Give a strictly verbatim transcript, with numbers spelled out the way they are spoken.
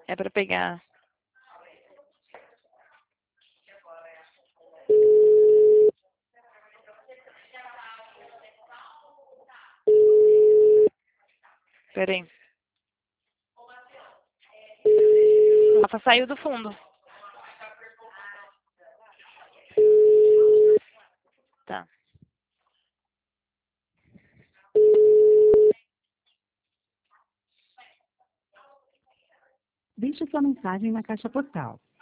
É para pegar. Peraí. Rafa saiu do fundo. Tá. Deixe sua mensagem na caixa postal.